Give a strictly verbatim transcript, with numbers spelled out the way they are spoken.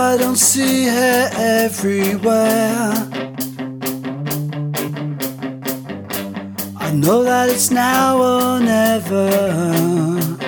I don't see her everywhere. I know that it's now or never.